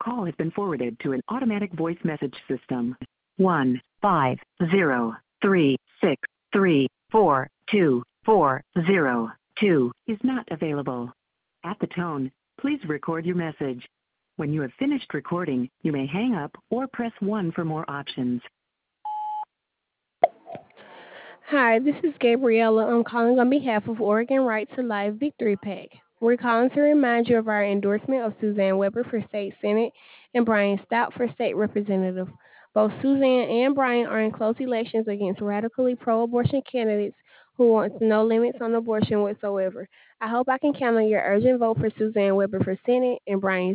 call has been forwarded to an automatic voice message system. 15036342402 is not available. At the tone, please record your message. When you have finished recording, you may hang up or press 1 for more options. Hi, this is Gabriella. I'm calling on behalf of Oregon Right to Life Victory PAC. We're calling to remind you of our endorsement of Suzanne Weber for State Senate and Brian Stout for State Representative. Both Suzanne and Brian are in close elections against radically pro-abortion candidates who want no limits on abortion whatsoever. I hope I can count on your urgent vote for Suzanne Weber for Senate and Brian